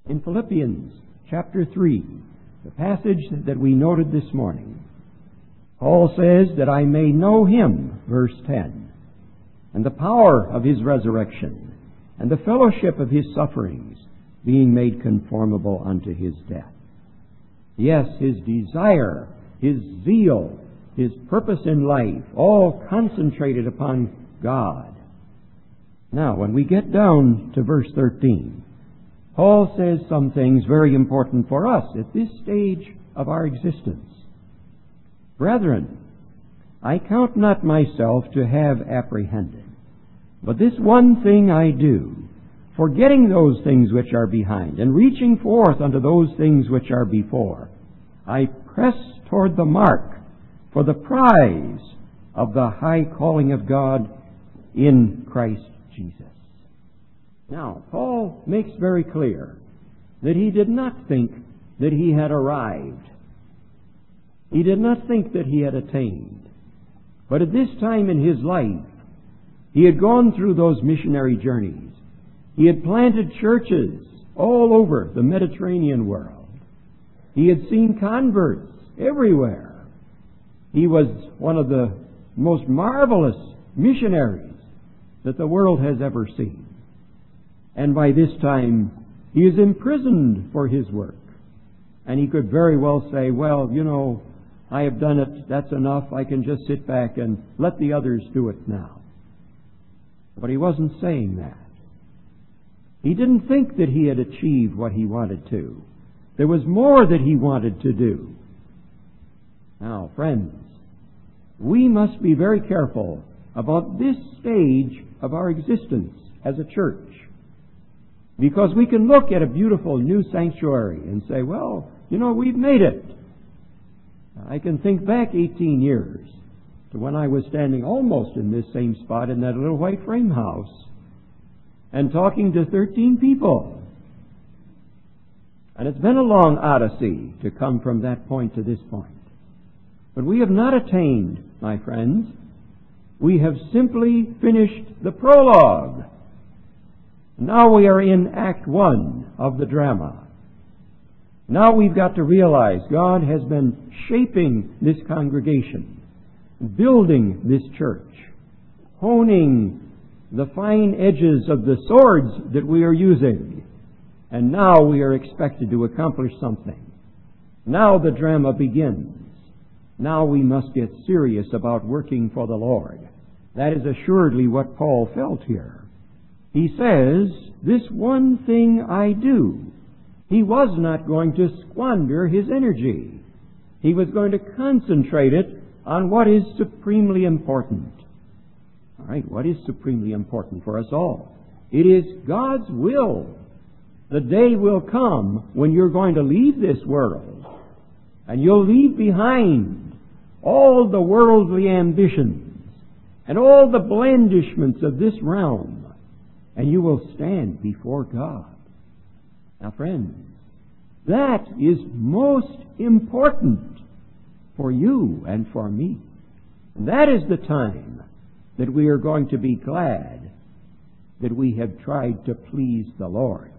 In Philippians chapter 3, the passage that we noted this morning, Paul says that I may know Him, verse 10, and the power of His resurrection, and the fellowship of His sufferings, being made conformable unto His death. Yes, His desire, His zeal, His purpose in life, all concentrated upon God. Now, when we get down to verse 13, Paul says some things very important for us at this stage of our existence. Brethren, I count not myself to have apprehended, but this one thing I do, forgetting those things which are behind, and reaching forth unto those things which are before, I press toward the mark for the prize of the high calling of God in Christ Jesus. Now, Paul makes very clear that he did not think that he had arrived. He did not think that he had attained. But at this time in his life, he had gone through those missionary journeys. He had planted churches all over the Mediterranean world. He had seen converts everywhere. He was one of the most marvelous missionaries that the world has ever seen. And by this time, he is imprisoned for his work. And he could very well say, well, I have done it. That's enough. I can just sit back and let the others do it now. But he wasn't saying that. He didn't think that he had achieved what he wanted to. There was more that he wanted to do. Now, friends, we must be very careful about this stage of our existence as a church. Because we can look at a beautiful new sanctuary and say, well, we've made it. I can think back 18 years to when I was standing almost in this same spot in that little white frame house and talking to 13 people. And it's been a long odyssey to come from that point to this point. But we have not attained, my friends. We have simply finished the prologue. Now we are in Act 1 of the drama. Now we've got to realize God has been shaping this congregation, building this church, honing the fine edges of the swords that we are using. And now we are expected to accomplish something. Now the drama begins. Now we must get serious about working for the Lord. That is assuredly what Paul felt here. He says, this one thing I do. He was not going to squander his energy. He was going to concentrate it on what is supremely important. All right, what is supremely important for us all? It is God's will. The day will come when you're going to leave this world, and you'll leave behind all the worldly ambitions and all the blandishments of this realm, and you will stand before God. Now, friends, that is most important for you and for me. And that is the time that we are going to be glad that we have tried to please the Lord.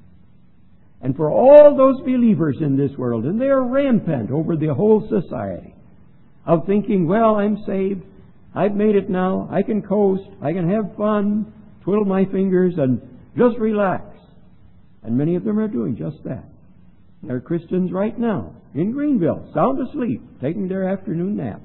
And for all those believers in this world, and they are rampant over the whole society, of thinking, well, I'm saved, I've made it now, I can coast, I can have fun, twiddle my fingers, and just relax. And many of them are doing just that. They're Christians right now, in Greenville, sound asleep, taking their afternoon nap.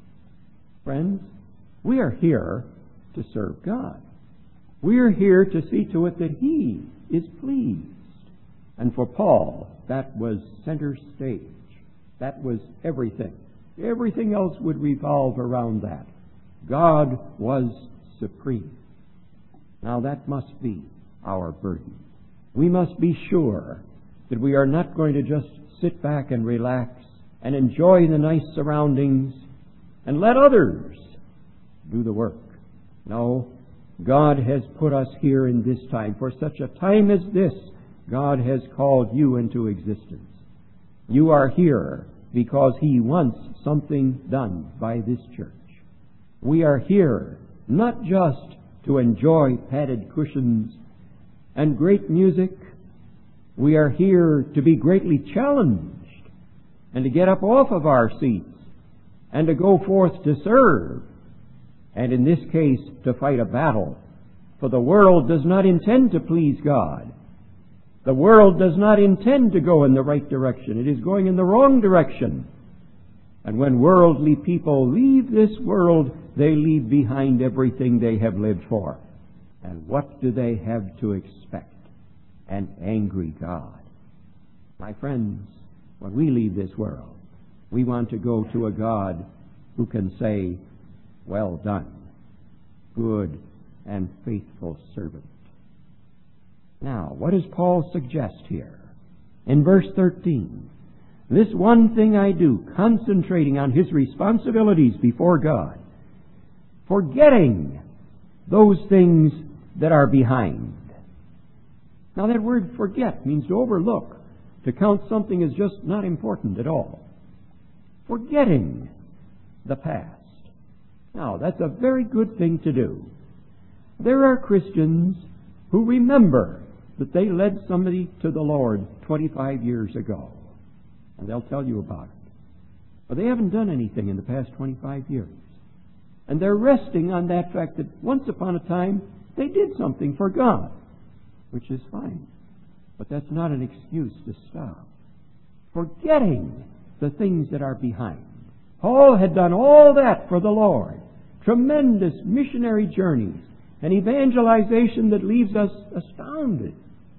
Friends, we are here to serve God. We are here to see to it that He is pleased. And for Paul, that was center stage. That was everything. Everything else would revolve around that. God was supreme. Now that must be our burden. We must be sure that we are not going to just sit back and relax and enjoy the nice surroundings and let others do the work. No, God has put us here in this time. For such a time as this, God has called you into existence. You are here because He wants something done by this church. We are here not just to enjoy padded cushions and great music We are here to be greatly challenged and to get up off of our seats and to go forth to serve, and in this case to fight a battle. For the world does not intend to please God. The world does not intend to go in the right direction. It is going in the wrong direction. And when worldly people leave this world, they leave behind everything they have lived for. And what do they have to expect? An angry God. My friends, when we leave this world, we want to go to a God who can say, "Well done, good and faithful servant." Now, what does Paul suggest here? In verse 13, "This one thing I do," concentrating on his responsibilities before God, "forgetting those things that are behind." Now, that word forget means to overlook, to count something as just not important at all. Forgetting the past. Now, that's a very good thing to do. There are Christians who remember that they led somebody to the Lord 25 years ago. And they'll tell you about it. But they haven't done anything in the past 25 years. And they're resting on that fact that once upon a time they did something for God, which is fine. But that's not an excuse to stop. Forgetting the things that are behind. Paul had done all that for the Lord. Tremendous missionary journeys and evangelization that leaves us astounded.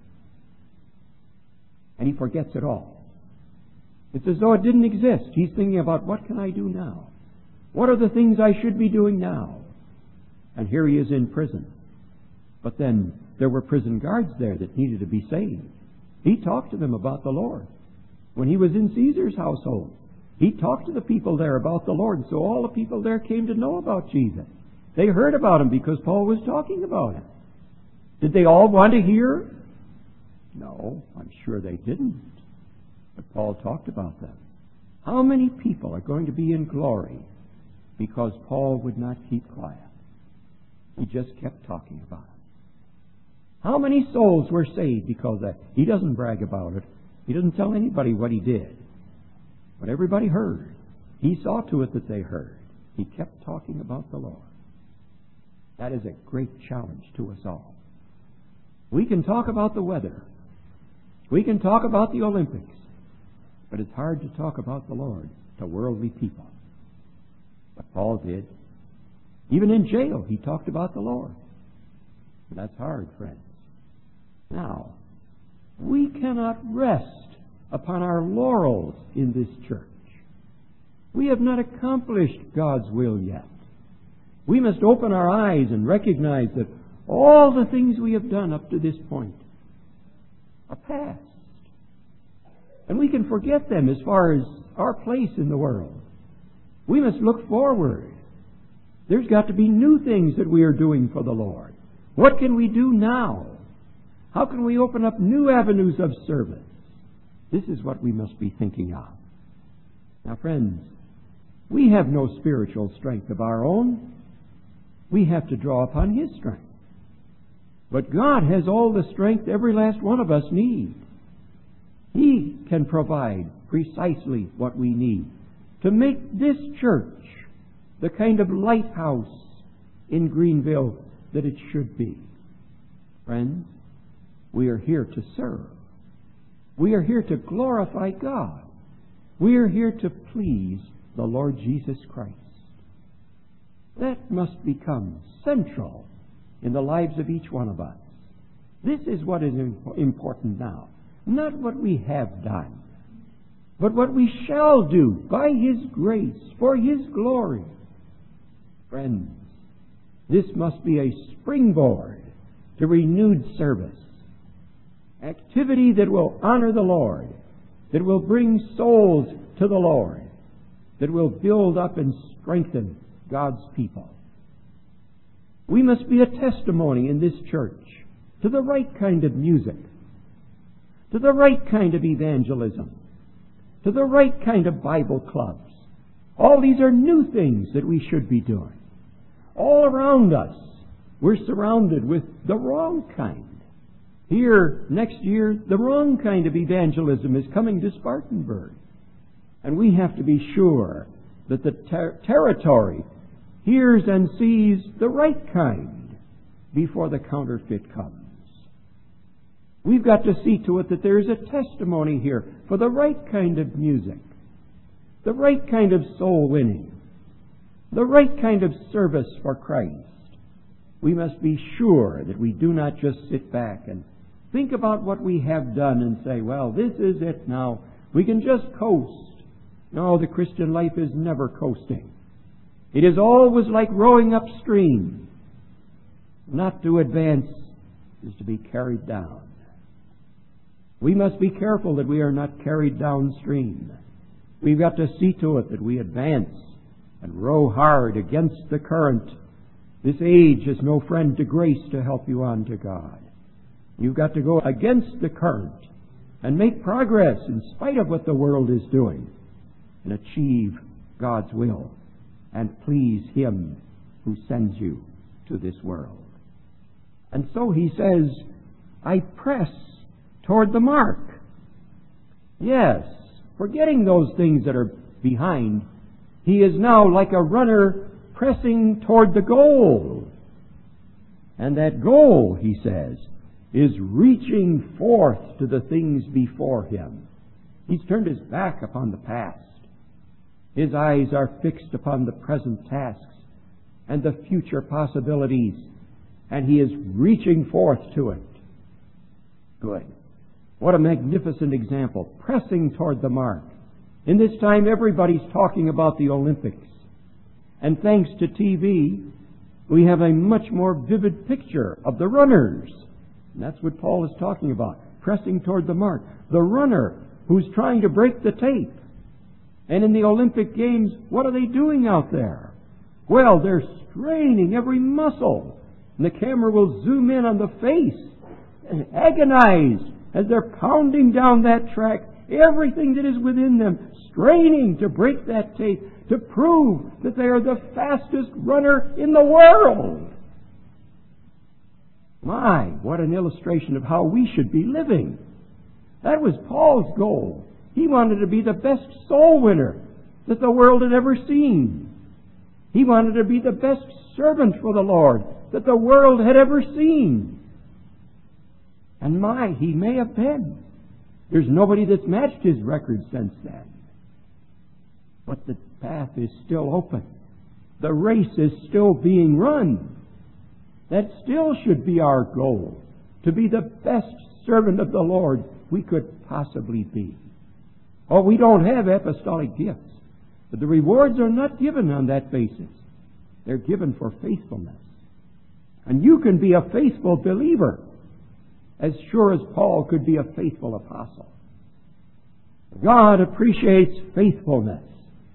And he forgets it all. It's as though it didn't exist. He's thinking about, what can I do now? What are the things I should be doing now? And here he is in prison. But then there were prison guards there that needed to be saved. He talked to them about the Lord. When he was in Caesar's household, he talked to the people there about the Lord. So all the people there came to know about Jesus. They heard about him because Paul was talking about him. Did they all want to hear? No, I'm sure they didn't. But Paul talked about them. How many people are going to be in glory because Paul would not keep quiet? He just kept talking about it. How many souls were saved because of that? He doesn't brag about it. He doesn't tell anybody what he did. But everybody heard. He saw to it that they heard. He kept talking about the Lord. That is a great challenge to us all. We can talk about the weather. We can talk about the Olympics. But it's hard to talk about the Lord to worldly people. But Paul did. Even in jail, he talked about the Lord. And that's hard, friends. Now, we cannot rest upon our laurels in this church. We have not accomplished God's will yet. We must open our eyes and recognize that all the things we have done up to this point are past. And we can forget them as far as our place in the world. We must look forward. There's got to be new things that we are doing for the Lord. What can we do now? How can we open up new avenues of service? This is what we must be thinking of. Now, friends, we have no spiritual strength of our own. We have to draw upon His strength. But God has all the strength every last one of us needs. He can provide precisely what we need to make this church the kind of lighthouse in Greenville that it should be. Friends, we are here to serve. We are here to glorify God. We are here to please the Lord Jesus Christ. That must become central in the lives of each one of us. This is what is important now. Not what we have done, but what we shall do by His grace, for His glory. Friends, this must be a springboard to renewed service. Activity that will honor the Lord, that will bring souls to the Lord, that will build up and strengthen God's people. We must be a testimony in this church to the right kind of music, to the right kind of evangelism, to the right kind of Bible clubs. All these are new things that we should be doing. All around us, we're surrounded with the wrong kind. Here, next year, the wrong kind of evangelism is coming to Spartanburg. And we have to be sure that the territory hears and sees the right kind before the counterfeit comes. We've got to see to it that there is a testimony here for the right kind of music, the right kind of soul winning, the right kind of service for Christ. We must be sure that we do not just sit back and think about what we have done and say, well, this is it now. We can just coast. No, the Christian life is never coasting. It is always like rowing upstream. Not to advance is to be carried down. We must be careful that we are not carried downstream. We've got to see to it that we advance and row hard against the current. This age is no friend to grace to help you on to God. You've got to go against the current and make progress in spite of what the world is doing and achieve God's will and please Him who sends you to this world. And so he says, I press toward the mark. Yes, forgetting those things that are behind, he is now like a runner pressing toward the goal. And that goal, he says, is reaching forth to the things before him. He's turned his back upon the past. His eyes are fixed upon the present tasks and the future possibilities, and he is reaching forth to it. Good. What a magnificent example. Pressing toward the mark. In this time, everybody's talking about the Olympics. And thanks to TV, we have a much more vivid picture of the runners. And that's what Paul is talking about. Pressing toward the mark. The runner who's trying to break the tape. And in the Olympic Games, what are they doing out there? Well, they're straining every muscle. And the camera will zoom in on the face and agonize as they're pounding down that track, everything that is within them, straining to break that tape, to prove that they are the fastest runner in the world. My, what an illustration of how we should be living. That was Paul's goal. He wanted to be the best soul winner that the world had ever seen. He wanted to be the best servant for the Lord that the world had ever seen. And my, he may have been. There's nobody that's matched his record since then. But the path is still open. The race is still being run. That still should be our goal, to be the best servant of the Lord we could possibly be. Oh, we don't have apostolic gifts, but the rewards are not given on that basis. They're given for faithfulness. And you can be a faithful believer as sure as Paul could be a faithful apostle. God appreciates faithfulness.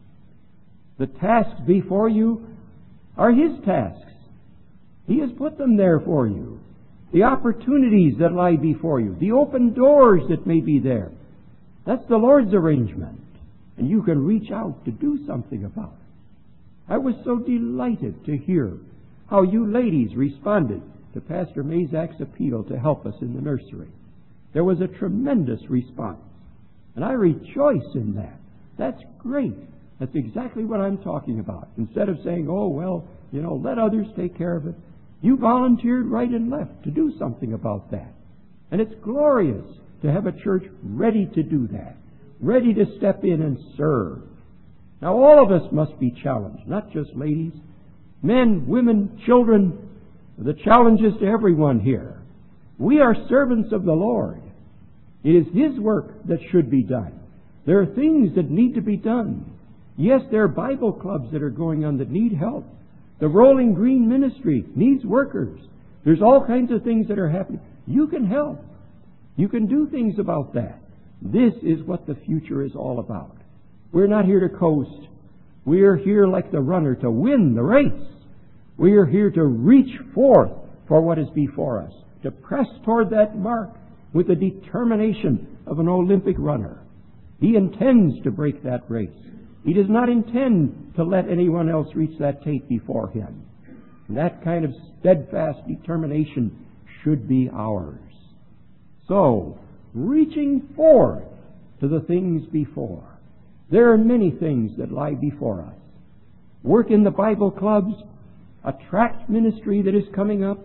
The tasks before you are His tasks. He has put them there for you. The opportunities that lie before you, the open doors that may be there. That's the Lord's arrangement. And you can reach out to do something about it. I was so delighted to hear how you ladies responded to Pastor Mazak's appeal to help us in the nursery. There was a tremendous response. And I rejoice in that. That's great. That's exactly what I'm talking about. Instead of saying, oh, well, let others take care of it. You volunteered right and left to do something about that. And it's glorious to have a church ready to do that, ready to step in and serve. Now, all of us must be challenged, not just ladies. Men, women, children, the challenges to everyone here. We are servants of the Lord. It is His work that should be done. There are things that need to be done. Yes, there are Bible clubs that are going on that need help. The Rolling Green Ministry needs workers. There's all kinds of things that are happening. You can help. You can do things about that. This is what the future is all about. We're not here to coast. We're here like the runner to win the race. We are here to reach forth for what is before us, to press toward that mark with the determination of an Olympic runner. He intends to break that race. He does not intend to let anyone else reach that tape before him. And that kind of steadfast determination should be ours. So, reaching forth to the things before. There are many things that lie before us. Work in the Bible clubs, a tract ministry that is coming up,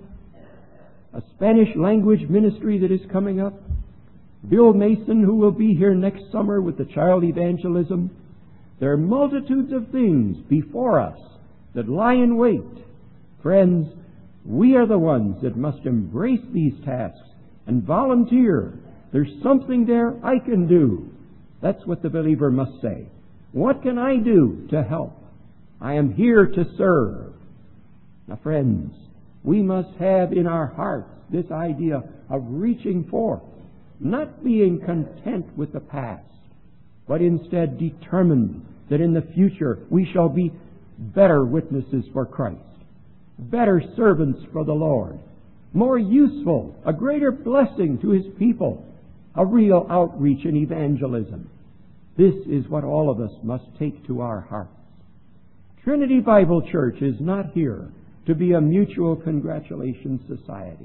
a Spanish language ministry that is coming up, Bill Mason, who will be here next summer with the child evangelism. There are multitudes of things before us that lie in wait. Friends, we are the ones that must embrace these tasks and volunteer. There's something there I can do. That's what the believer must say. What can I do to help? I am here to serve. Now, friends, we must have in our hearts this idea of reaching forth, not being content with the past, but instead determined that in the future we shall be better witnesses for Christ, better servants for the Lord, more useful, a greater blessing to His people, a real outreach and evangelism. This is what all of us must take to our hearts. Trinity Bible Church is not here to be a mutual congratulations society.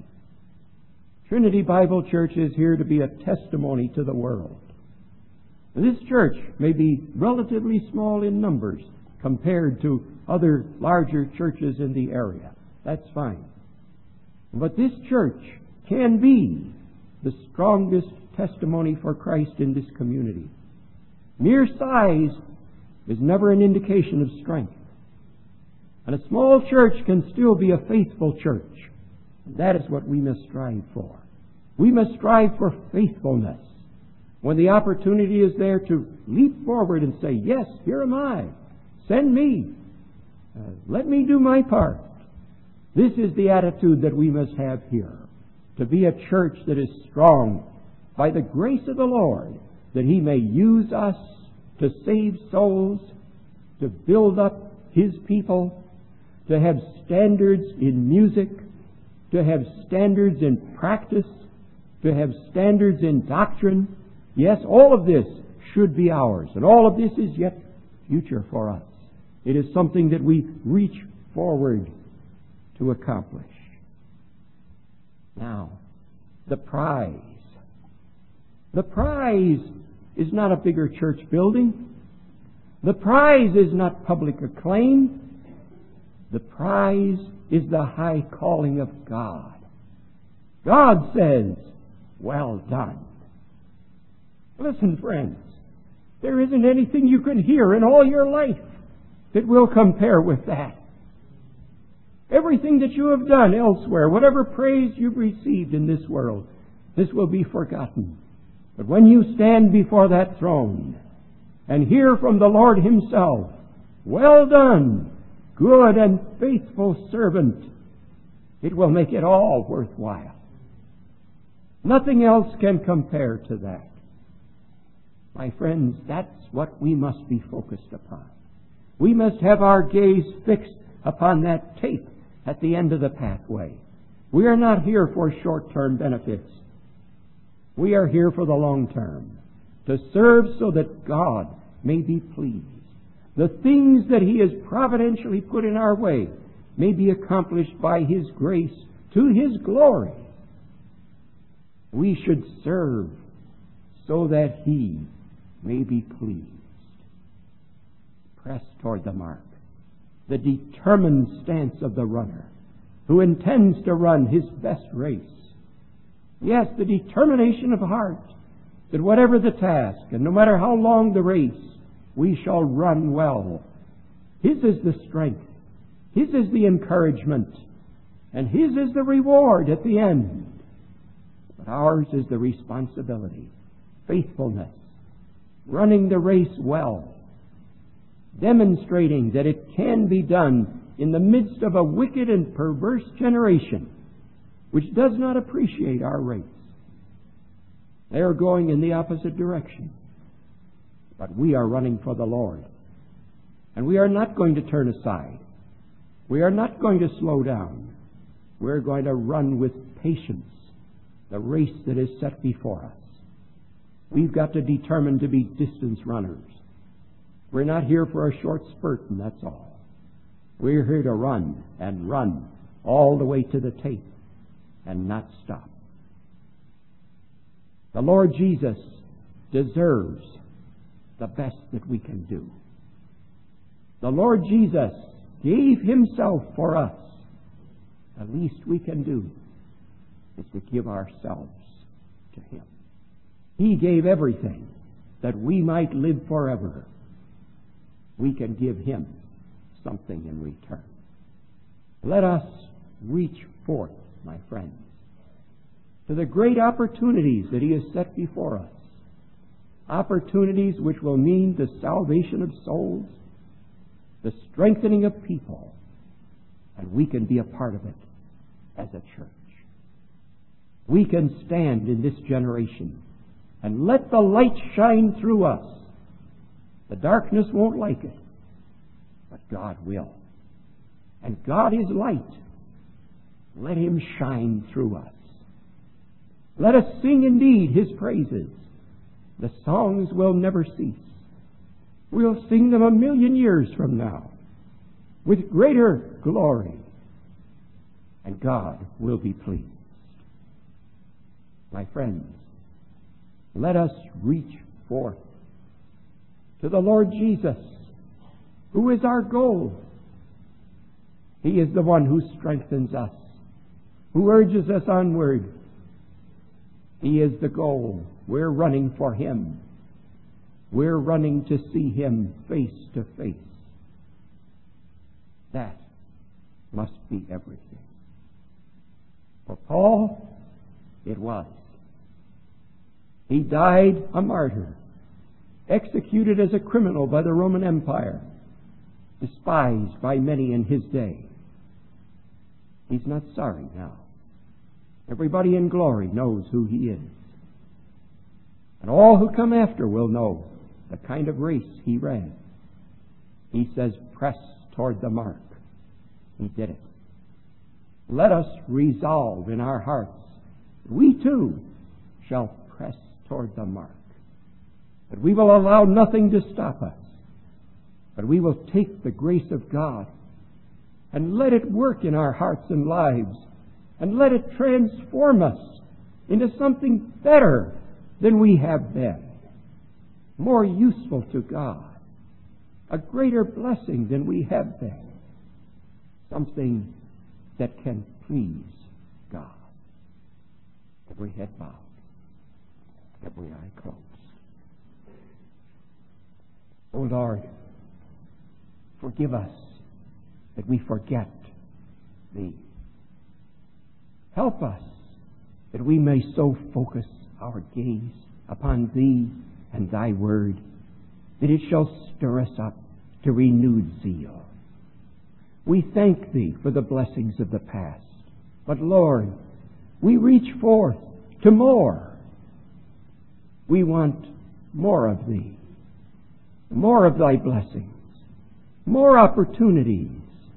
Trinity Bible Church is here to be a testimony to the world. This church may be relatively small in numbers compared to other larger churches in the area. That's fine. But this church can be the strongest testimony for Christ in this community. Mere size is never an indication of strength. And a small church can still be a faithful church. That is what we must strive for. We must strive for faithfulness. When the opportunity is there to leap forward and say, yes, here am I. Send me. Let me do my part. This is the attitude that we must have here. To be a church that is strong by the grace of the Lord, that He may use us to save souls, to build up His people, to have standards in music, to have standards in practice, to have standards in doctrine. Yes, all of this should be ours, and all of this is yet future for us. It is something that we reach forward to accomplish. Now, the prize. The prize is not a bigger church building. The prize is not public acclaim. The prize is the high calling of God. God says, well done. Listen, friends, there isn't anything you can hear in all your life that will compare with that. Everything that you have done elsewhere, whatever praise you've received in this world, this will be forgotten. But when you stand before that throne and hear from the Lord Himself, well done, good and faithful servant, it will make it all worthwhile. Nothing else can compare to that. My friends, that's what we must be focused upon. We must have our gaze fixed upon that tape at the end of the pathway. We are not here for short-term benefits. We are here for the long term, to serve so that God may be pleased. The things that He has providentially put in our way may be accomplished by His grace to His glory. We should serve so that He may be pleased. Press toward the mark. The determined stance of the runner who intends to run his best race. Yes, the determination of heart that whatever the task and no matter how long the race, we shall run well. His is the strength. His is the encouragement. And His is the reward at the end. But ours is the responsibility, faithfulness, running the race well, demonstrating that it can be done in the midst of a wicked and perverse generation which does not appreciate our race. They are going in the opposite direction. But we are running for the Lord. And we are not going to turn aside. We are not going to slow down. We're going to run with patience the race that is set before us. We've got to determine to be distance runners. We're not here for a short spurt, and that's all. We're here to run and run all the way to the tape and not stop. The Lord Jesus deserves the best that we can do. The Lord Jesus gave Himself for us. The least we can do is to give ourselves to Him. He gave everything that we might live forever. We can give Him something in return. Let us reach forth, my friends, to the great opportunities that He has set before us. Opportunities which will mean the salvation of souls, the strengthening of people, and we can be a part of it as a church. We can stand in this generation and let the light shine through us. The darkness won't like it, but God will. And God is light. Let Him shine through us. Let us sing indeed His praises. The songs will never cease. We'll sing them 1,000,000 years from now with greater glory, and God will be pleased. My friends, let us reach forth to the Lord Jesus, who is our goal. He is the one who strengthens us, who urges us onward. He is the goal. We're running for Him. We're running to see Him face to face. That must be everything. For Paul, it was. He died a martyr, executed as a criminal by the Roman Empire, despised by many in his day. He's not sorry now. Everybody in glory knows who he is. And all who come after will know the kind of race he ran. He says, press toward the mark. He did it. Let us resolve in our hearts, we too shall press toward the mark. But we will allow nothing to stop us. But we will take the grace of God and let it work in our hearts and lives, and let it transform us into something better than we have been, more useful to God, a greater blessing than we have been, something that can please God. Every head bowed, every eye closed. O Lord, forgive us that we forget Thee. Help us that we may so focus our gaze upon Thee and Thy Word that it shall stir us up to renewed zeal. We thank Thee for the blessings of the past. But Lord, we reach forth to more. We want more of Thee, more of Thy blessings, more opportunities,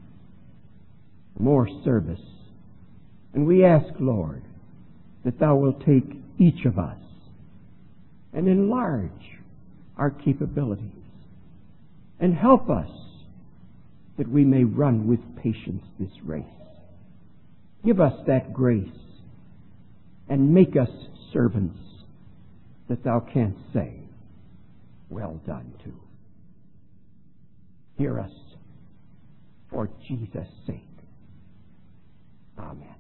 more service. And we ask, Lord, that Thou wilt take each of us and enlarge our capabilities and help us that we may run with patience this race. Give us that grace and make us servants that Thou canst say, well done to. Hear us for Jesus' sake. Amen.